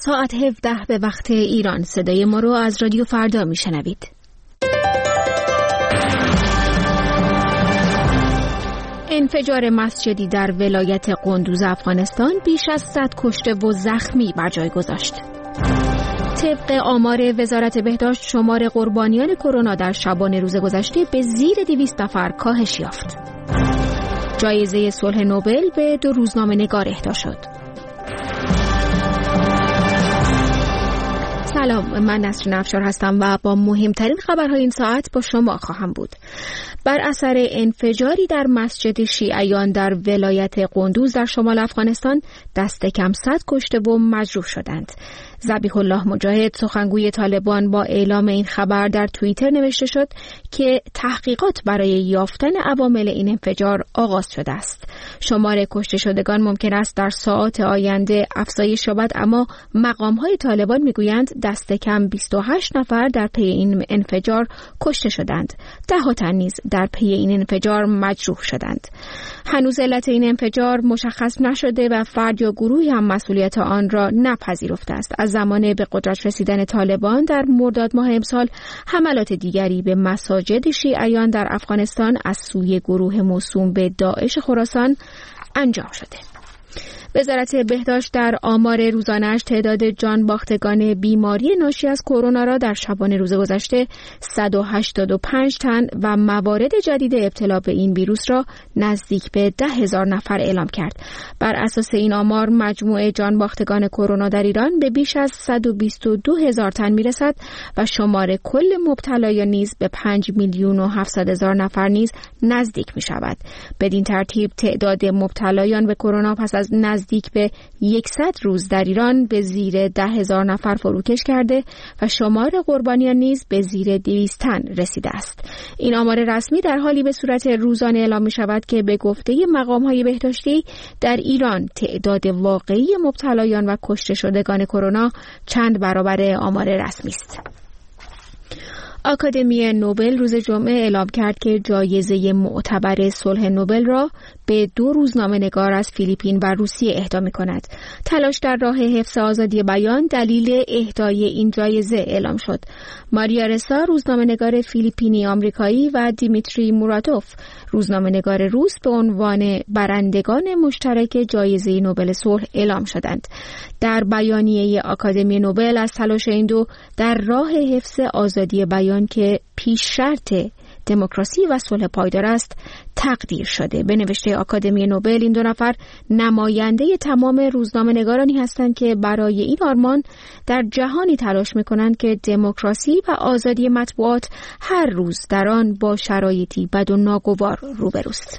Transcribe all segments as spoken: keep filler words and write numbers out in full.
ساعت هفده به وقت ایران صدای ما رو از رادیو فردا میشنوید. انفجار مسجدی در ولایت قندوز افغانستان بیش از صد کشته و زخمی بر جای گذاشت. طبق آمار وزارت بهداشت شمار قربانیان کرونا در شبانه روز گذشته به زیر دویست نفر کاهش یافت. جایزه صلح نوبل به دو روزنامه‌نگار اهدا شد. سلام، من نسرین افشار هستم و با مهمترین خبرهای این ساعت با شما خواهم بود. بر اثر انفجاری در مسجد شیعیان در ولایت قندوز در شمال افغانستان دست کم صد کشته و مجروح شدند. ذبیح الله مجاهد سخنگوی طالبان با اعلام این خبر در توییتر نوشته شد که تحقیقات برای یافتن عوامل این انفجار آغاز شده است. شمار کشته شدگان ممکن است در ساعات آینده افزایش یابد، اما مقام‌های طالبان میگویند دست کم بیست و هشت نفر در پی این انفجار کشته شدند. ده ها تن نیز در پی این انفجار مجروح شدند. هنوز علت این انفجار مشخص نشده و فرد یا گروهی هم مسئولیت آن را نپذیرفته است. از زمان به قدرت رسیدن طالبان در مرداد ماه امسال حملات دیگری به مساجد شیعیان در افغانستان از سوی گروه موسوم به داعش خراسان انجام شده. وزارت بهداشت در آمار روزانه‌اش تعداد جان باختگان بیماری ناشی از کرونا را در شبانه روز گذشته صد و هشتاد و پنج تن و موارد جدید ابتلا به این ویروس را نزدیک به ده هزار نفر اعلام کرد. بر اساس این آمار مجموع جان باختگان کرونا در ایران به بیش از صد و بیست و دو هزار تن میرسد و شمار کل مبتلایان نیز به پنج میلیون و هفتصد هزار نفر نیز نزدیک می شود. بدین ترتیب تعداد مبتلایان به کرونا پس از نزدیک به صد روز در ایران به زیر ده هزار نفر فروکش کرده و شمار قربانیان نیز به زیر دویست تن رسیده است. این آمار رسمی در حالی به صورت روزانه اعلام می شود که به گفته مقام‌های بهداشتی در ایران تعداد واقعی مبتلایان و کشته شدگان کرونا چند برابر آمار رسمی است. آکادمی نوبل روز جمعه اعلام کرد که جایزه معتبر صلح نوبل را به دو روزنامه‌نگار از فیلیپین و روسیه اهدا می‌کند. تلاش در راه حفظ آزادی بیان دلیل اهدای این جایزه اعلام شد. ماریا رسا روزنامه‌نگار فیلیپینی آمریکایی و دیمیتری موراتوف روزنامه‌نگار روس به عنوان برندگان مشترک جایزه نوبل صلح اعلام شدند. در بیانیه آکادمی نوبل از تلاش این دو در راه حفظ آزادی بیان که پیش شرط دموکراسی و صلح پایدار است تقدیر شده. به نوشته آکادمی نوبل این دو نفر نماینده تمام روزنامه‌نگارانی هستند که برای این آرمان در جهانی تلاش می‌کنند که دموکراسی و آزادی مطبوعات هر روز در آن با شرایطی بد و ناگوار روبروست.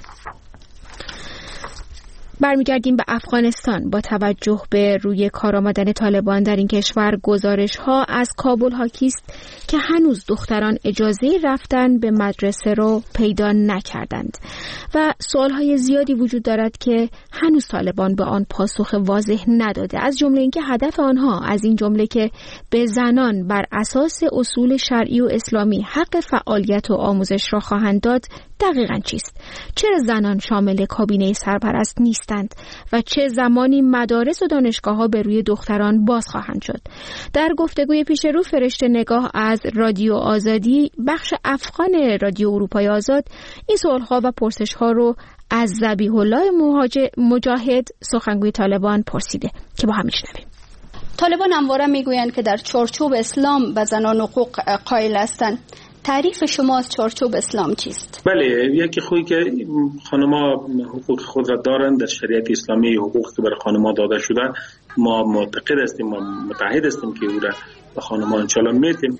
برمیگردیم به افغانستان. با توجه به روی کار آمدن طالبان در این کشور، گزارش ها از کابل حاکی است که هنوز دختران اجازه رفتن به مدرسه رو پیدا نکردند و سوال های زیادی وجود دارد که هنوز طالبان به آن پاسخ واضح نداده، از جمله اینکه هدف آنها از این جمله که به زنان بر اساس اصول شرعی و اسلامی حق فعالیت و آموزش را خواهند داد دقیقاً چیست؟ چرا زنان شامل کابینه سرپرست نیستند و چه زمانی مدارس و دانشگاه‌ها به روی دختران باز خواهند شد؟ در گفتگوی پیش رو فرشته نگاه از رادیو آزادی، بخش افغان رادیو اروپای آزاد، این سوال‌ها و پرسش‌ها رو از ذبیح الله مجاهد سخنگوی طالبان پرسیده که با هم میشنویم. طالبان همواره میگویند که در چارچوب اسلام به زنان حقوق قائل هستند. تعریف شما از چارچوب اسلام چیست؟ بله، یکی خوبی که خانم‌ها حقوق خود را دارند در شریعت اسلامی، حقوقی که برای خانم‌ها داده شده، ما معتقد هستیم، ما متحد هستیم که او را به خانم‌ها انشالله میتیم.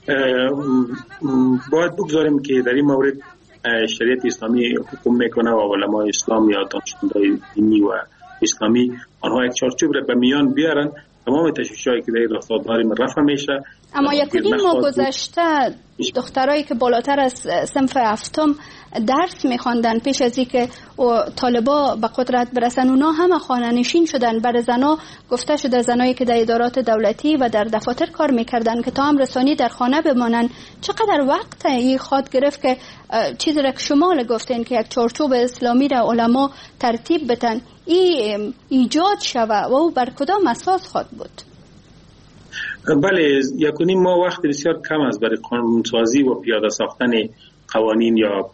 باید بگذاریم که در این مورد شریعت اسلامی حکم میکنه و علمای اسلام یا دانشمندان دینی و اسلامی آنها یک چارچوب را به میان بیارن. تمام تشویش‌هایی که در این رفتار داریم رفع میشه. اما یک ماه گذشته دخترایی که بالاتر از صنف هفتم درس میخواندن پیش از اینکه طالبا به قدرت برسن، اونا همه خانه‌نشین شدن. برای زنا گفته شده زنایی که در ادارات دولتی و در دفاتر کار میکردن که تا هم رسانی در خانه بمانن. چقدر وقت این خواد گرفت که چیزی را که شما گفتین که یک چارچوب اسلامی را علما ترتیب بدن این ایجاد شوه و او بر کدام اساس خواد بود؟ بله، یک و نیم ماه وقت بسیار کم است برای قانونسازی و پیاده ساختن قوانین یا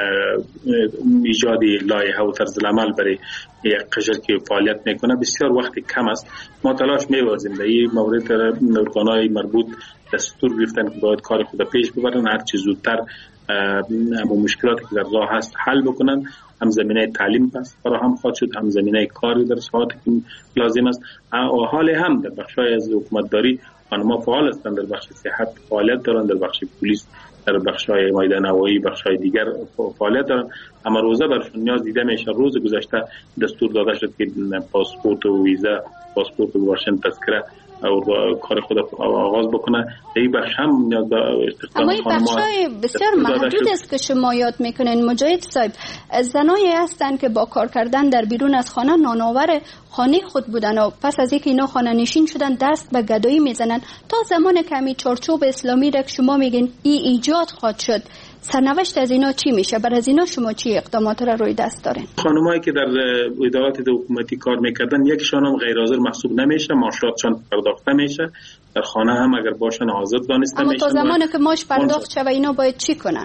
ایجاد لایحه و طرز عمل برای یک قشر که فعالیت میکنه بسیار وقت کم است. ما تلاش می‌ورزیم در این مورد ارگان‌های مربوط دستور گرفتن که باید کار خود پیش ببرن، هر چه زودتر با مشکلاتی که در راه هست حل بکنن. هم زمینه تعلیم پس فراهم خواهد شد، هم زمینه کاری در ساعاتی که لازم است. حال هم در بخشای از حکومتداری خانم‌ها فعال هستند، در بخش صحت فعالیت دارند، در بخش پلیس، در بخش‌های میدان هوایی، بخش‌های دیگر فعالیت دارند. اما روزه برشون نیاز دیده میشه. روز گذشته دستور داده شد که پاسپورت و ویزا، پاسپورت و واشن تذکره او کار خود آغاز بکنه. این بخش هم نیاز به استخدام اما این بخشای بسیار محدود است که شما یاد میکنین مجاهد صاحب. زنایی هستند که با کار کردن در بیرون از خانه نانآور خانه خود بودن و پس از اینکه اینا خانه نشین شدن دست به گدایی میزنن تا زمان کمی چارچوب اسلامی را که شما میگین ای ایجاد خواهد شد. سرنوشت از اینا چی میشه؟ بر از اینا شما چی اقدامات را روی دست دارین؟ خانمایی که در ادارات حکومتی کار میکردن یکشان هم غیر حاضر محسوب نمیشه، معاشاتشان پرداخته میشه. در خانه هم اگر باشن حاضر دانسته میشه. اما تا زمانی که ماش پرداخت شه و اینا باید چی کنن؟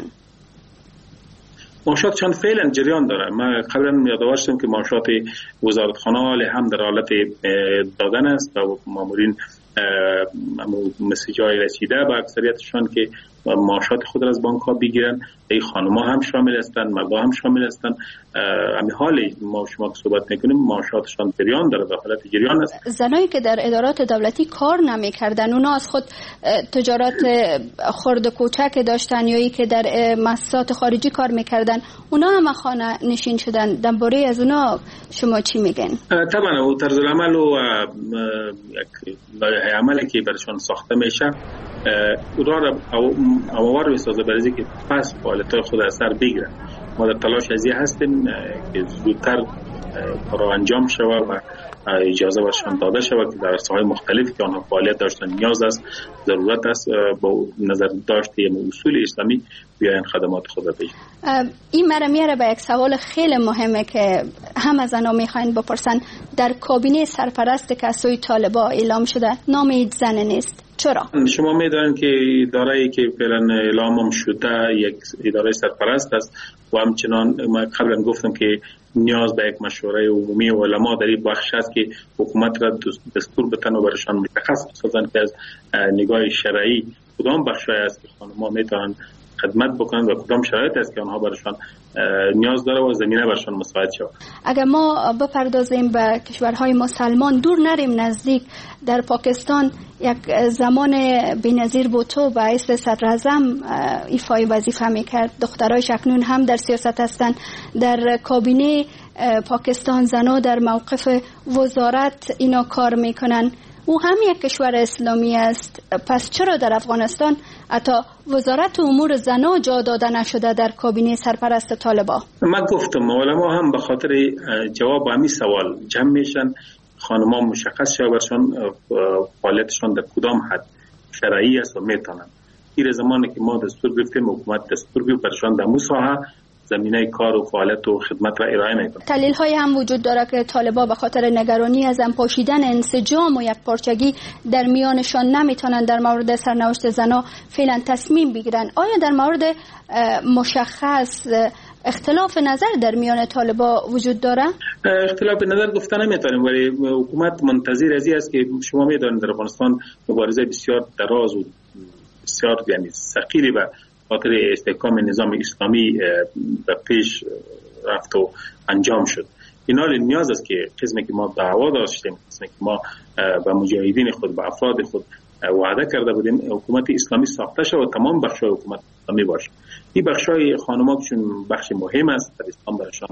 معاشاتشان فعلا جریان داره. من قبلا یادآور شدم که معاشات وزارتخانه هم در حالت دادن است و مامورین مسیجای رسیده به اکثریتشان که معاشات خود را از بانک ها بگیرن. ای خانم ها هم شامل هستند، مردا هم شامل هستند. همین حالی ما شما که صحبت میکنیم معاشاتشان جریان داره، در حالت جریان است. زنایی که در ادارات دولتی کار نمیکردن اونا از خود تجارت خرد و کوچک داشتن یا ای که در مؤسسات خارجی کار میکردن اونا هم خانه نشین شدن. درباره از اونا شما چی میگن؟ طبعا او طرز عمل و یک لایحه عملی که برشان ساخته میشه اونها را اوامر میسازه برای اینکه پس فعالیت‌های خود از سر بگیرن. ما در تلاش ازی هستیم که زودتر کار انجام شود و اجازه برشان داده شود که در ساحات مختلفی که آنها فعالیت داشتن نیاز است، ضرورت است با نظر داشته اصول اسلامی بیاین خدمات خود را بگیرن. این مرا میاره به یک سوال خیلی مهمه که همه زنا میخواین بپرسن. در کابینه سرپرست که از سوی طالبان اعلام شده نام هیچ زن نیست. چرا؟ شما میدانید که اداره‌ای که فعلا اعلام شده یک اداره سرپرست است و همچنان ما قبلا گفتم که نیاز به یک مشوره عمومی علما در این بخش است که حکومت را دستور بتن و برشان متخصص بسازن که از نگاه شرعی کدام بخشای است که خانم‌ها میتونن خدمت بکنن و کدام شرایط است که آنها برشان نیاز داره و زمینه برشان مساعد شود. اگر ما بپردازیم به کشورهای مسلمان دور نریم نزدیک، در پاکستان یک زمان بی‌نظیر بوتو به حیث صدر اعظم ایفای وظیفه میکرد. دخترای اکنون هم در سیاست هستند. در کابینه پاکستان زنا در موقف وزارت اینا کار میکنن. او هم یک کشور اسلامی است. پس چرا در افغانستان حتی وزارت امور زنا جا داده نشده در کابینه سرپرست طالبان؟ من گفتم علما هم به خاطر جواب همین سوال جمع میشن. خانم‌ها مشخص شده برشان فعالیتشان در کدام حد شرعی است و میتونن. این زمانی که ما دستور گرفتیم حکومت دستور بیو برشان در مساحه زمینه کار و فعالیت و خدمت را ارائه میکنه. دلیل های هم وجود داره که طالبان به خاطر نگرانی از پاشیدن انسجام و یک پارچگی در میانشان نمیتونن در مورد سرنوشت زنا فعلا تصمیم بگیرن. آیا در مورد مشخص اختلاف نظر در میان طالبان وجود داره؟ اختلاف نظر گفته نمیتونیم، ولی حکومت منتظر ازی است که شما میدونید در افغانستان مبارزه بسیار دراز و بسیار یعنی ثقیلی و خاطر استحکام نظام اسلامی به پیش رفت و انجام شد. این حال نیاز است که قسمی که ما دعوا داشتیم، قسمی که ما به مجاهدین خود، به افراد خود وعده کرده بودیم حکومت اسلامی ساخته شد و تمام بخش‌های حکومت اسلامی باشه. این بخش‌های خانم‌ها که بخش مهم است در اسلام برشان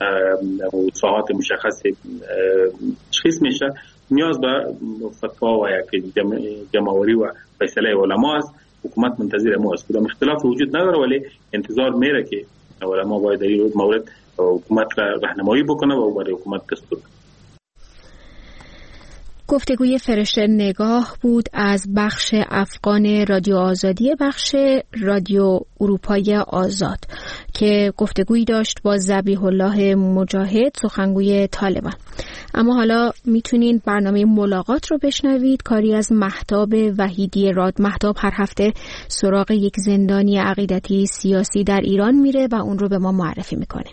ساحات مشخص تشخیص میشه، نیاز به فتوا و یک جمع‌آوری و فیصله علما است. حکومت منتظر ما است. کدام اختلاف وجود نداره، ولی انتظار میره که علما باید در این مورد حکومت را راهنمایی بکنه و برای حکومت دستور. گفتگوی فرشته نگاه بود از بخش افغان رادیو آزادی، بخش رادیو اروپای آزاد، که گفتگویی داشت با ذبیح الله مجاهد، سخنگوی طالبان. اما حالا میتونین برنامه ملاقات رو بشنوید، کاری از مهتاب وحیدی راد. مهتاب هر هفته سراغ یک زندانی عقیدتی سیاسی در ایران میره و اون رو به ما معرفی میکنه.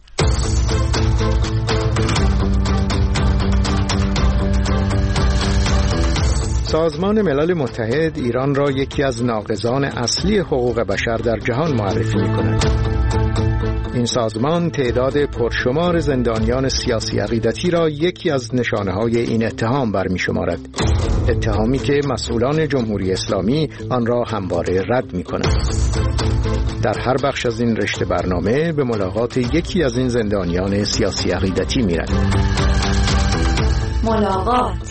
سازمان ملل متحد ایران را یکی از ناقضان اصلی حقوق بشر در جهان معرفی می‌کند. این سازمان تعداد پرشمار زندانیان سیاسی عقیدتی را یکی از نشانه‌های این اتهام برمی‌شمارد. اتهامی که مسئولان جمهوری اسلامی آن را همواره رد می‌کنند. در هر بخش از این رشته برنامه به ملاقات یکی از این زندانیان سیاسی عقیدتی می‌رویم. ملاقات.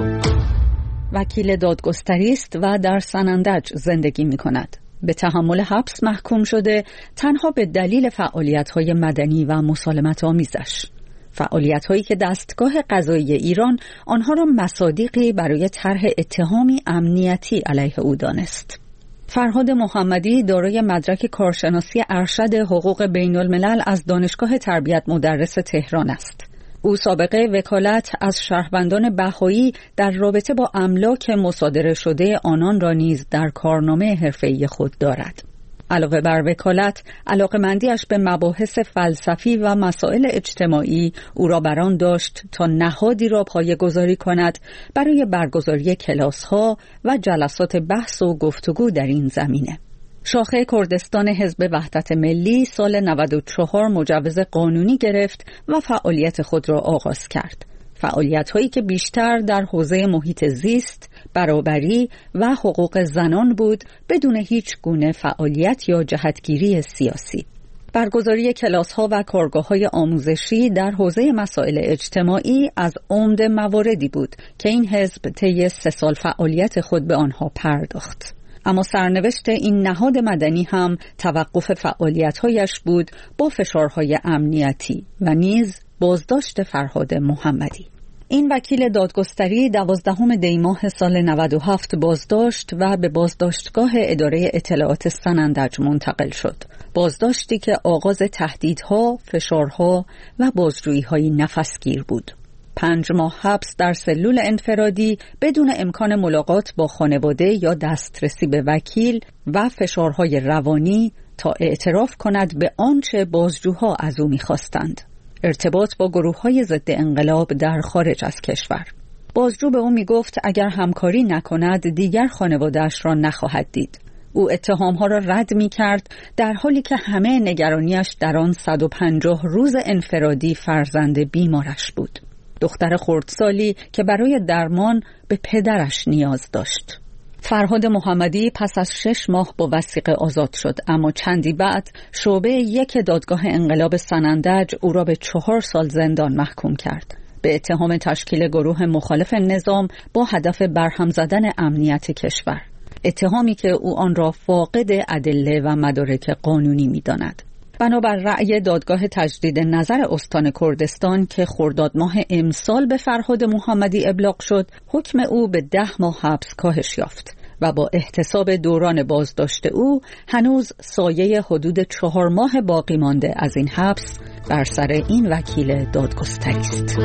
وکیل دادگستری است و در سنندج زندگی می کند. به تحمل حبس محکوم شده تنها به دلیل فعالیت‌های مدنی و مسالمت آمیزش. فعالیت‌هایی که دستگاه قضایی ایران آنها را مصادیقی برای طرح اتهامی امنیتی علیه او دانست. فرهاد محمدی دارای مدرک کارشناسی ارشد حقوق بین الملل از دانشگاه تربیت مدرس تهران است. او سابقه وکالت از شهروندان بهایی در رابطه با املاک مصادره شده آنان را نیز در کارنامه حرفه‌ای خود دارد. علاوه بر وکالت، علاقه‌مندی‌اش به مباحث فلسفی و مسائل اجتماعی او را بران داشت تا نهادی را پایه‌گذاری کند برای برگزاری کلاس‌ها و جلسات بحث و گفتگو در این زمینه. شاخه کردستان حزب وحدت ملی سال نود و چهار مجوز قانونی گرفت و فعالیت خود را آغاز کرد. فعالیت‌هایی که بیشتر در حوزه محیط زیست، برابری و حقوق زنان بود، بدون هیچ گونه فعالیت یا جهتگیری سیاسی. برگزاری کلاس‌ها و کارگاه‌های آموزشی در حوزه مسائل اجتماعی از عمده مواردی بود که این حزب طی سه سال فعالیت خود به آنها پرداخت. اما سرنوشت این نهاد مدنی هم توقف فعالیت‌هایش بود با فشارهای امنیتی و نیز بازداشت فرهاد محمدی. این وکیل دادگستری دوازدهم دی ماه سال نود و هفت بازداشت و به بازداشتگاه اداره اطلاعات سنندج منتقل شد. بازداشتی که آغاز تهدیدها، فشارها و بازجویی‌های نفسگیر بود. پنج ماه حبس در سلول انفرادی بدون امکان ملاقات با خانواده یا دسترسی به وکیل و فشارهای روانی تا اعتراف کند به آنچه بازجوها از او می‌خواستند. ارتباط با گروه‌های ضد انقلاب در خارج از کشور. بازجو به او می‌گفت اگر همکاری نکند دیگر خانواده‌اش را نخواهد دید. او اتهام‌ها را رد می‌کرد در حالی که همه نگرانیش در آن صد و پنجاه روز انفرادی فرزند بیمارش بود. دختر خردسالی که برای درمان به پدرش نیاز داشت. فرهاد محمدی پس از شش ماه با وثیقه آزاد شد، اما چندی بعد شعبه یک دادگاه انقلاب سنندج او را به چهار سال زندان محکوم کرد به اتهام تشکیل گروه مخالف نظام با هدف برهم زدن امنیت کشور. اتهامی که او آن را فاقد ادله و مدارک قانونی می‌داند. بنابر رأی دادگاه تجدید نظر استان کردستان که خرداد ماه امسال به فرهاد محمدی ابلاغ شد، حکم او به ده ماه حبس کاهش یافت و با احتساب دوران بازداشت او هنوز سایه حدود چهار ماه باقی مانده از این حبس بر سر این وکیل دادگستری است.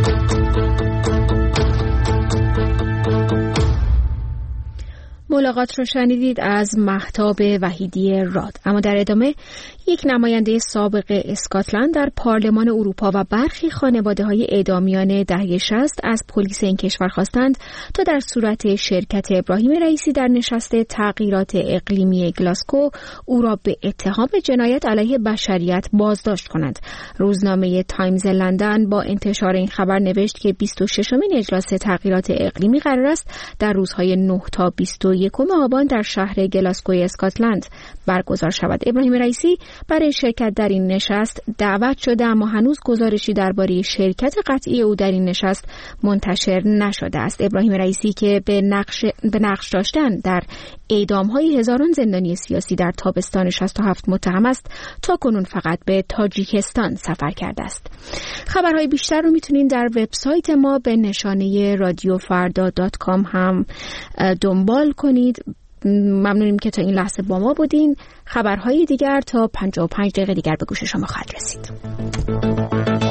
ملاقات رو شنیدید از مهتاب وحیدی راد. اما در ادامه یک نماینده سابق اسکاتلند در پارلمان اروپا و برخی خانواده‌های اعدامیان دهه شصت از پلیس این کشور خواستند تا در صورت شرکت ابراهیم رئیسی در نشست تغییرات اقلیمی گلاسکو او را به اتهام جنایت علیه بشریت بازداشت کنند. روزنامه تایمز لندن با انتشار این خبر نوشت که بیست و ششمین اجلاس تغییرات اقلیمی قرار است در روزهای نه تا بیست و یک یکم آبان در شهر گلاسگوی اسکاتلند برگزار شود. ابراهیم رئیسی برای شرکت در این نشست دعوت شده، اما هنوز گزارشی درباره شرکت قطعی او در این نشست منتشر نشده است. ابراهیم رئیسی که به نقش به نقش داشتن در اعدام‌های هزاران زندانی سیاسی در تابستان شصت و هفت متهم است، تا کنون فقط به تاجیکستان سفر کرده است. خبرهای بیشتر رو میتونین در وبسایت ما به نشانه رادیو فردا دات کام هم دنبال کنید. ممنونیم که تا این لحظه با ما بودین. خبرهای دیگر تا پنجاه و پنج دقیقه دیگر به گوش شما خواهد رسید.